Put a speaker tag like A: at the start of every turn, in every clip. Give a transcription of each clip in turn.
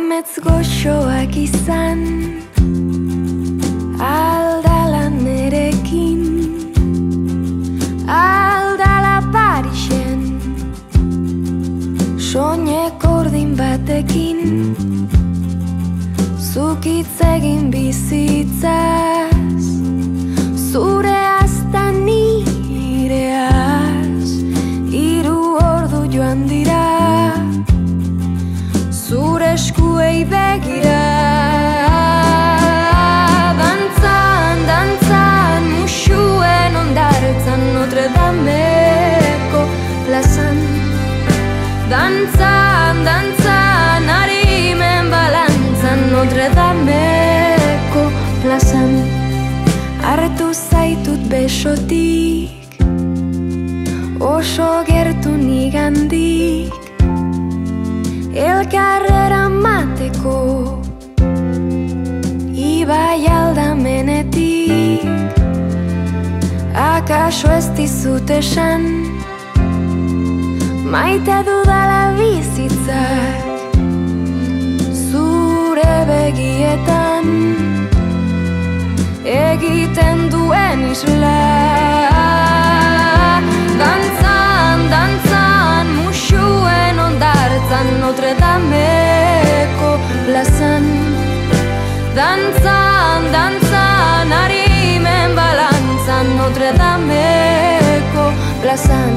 A: Amets goxoak izan aldala nerekin, aldala Parisen, soinek ordin batekin, zuk hitz egin bizitzaz, zureaz ta nireaz, 3 ordu joan dira zure eskuei begira. Dantzan, dantzan, musuen ondartzan Notre Dameko plazan. Dantzan, dantzan, arimen balantzan Notre Dameko plazan. Hartu zaitut besotik, oso gertu nigandik, elkarrera mateko ibai aldamenetik. Akaso ez dizut esan maite dudala bizitzak zure begietan egiten duen isla. Dantzan, dantzan, musuen ondartzan Notre Dameko plazan. Dantzan, dantzan, arimen balantzan Notre Dameko plazan.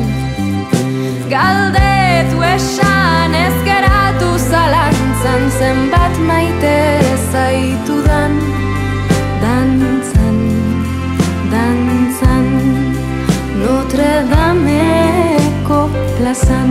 A: Galdetu esan ez geratu zalantzan zenbat maite zaitudan. Dantzan, dantzan, Notre Dameko plazan.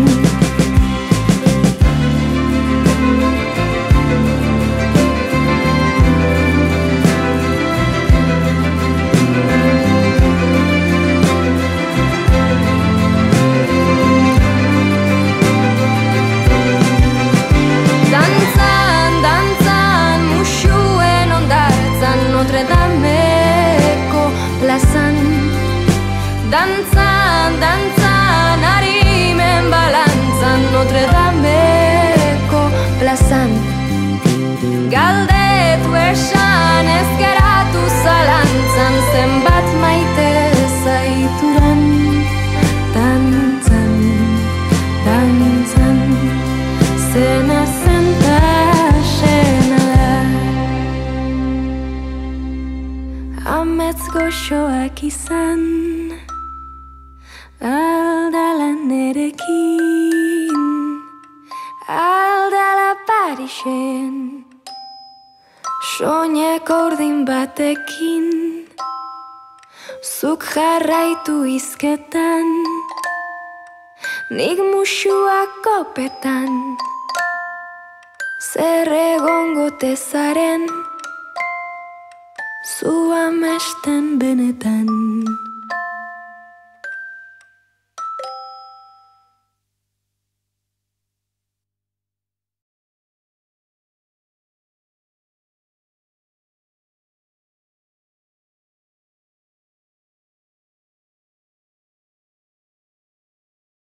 A: Dantzan, dantzan, musuen ondartzan Notre Dameko plazan. Dantzan, dantzan, arimen balantzan Notre Dameko plazan. Galdetu esan ez geratu zalantzan zenbat maite zaitudan. Dantzan, dantzan, zena zenta sena da. Amets goxoak izan aldala nerekin, aldala Parisen, soinek ordin batekin, zuk jarraitu hizketan, nik musuak kopetan, zer egongo tezaren zu amesten benetan.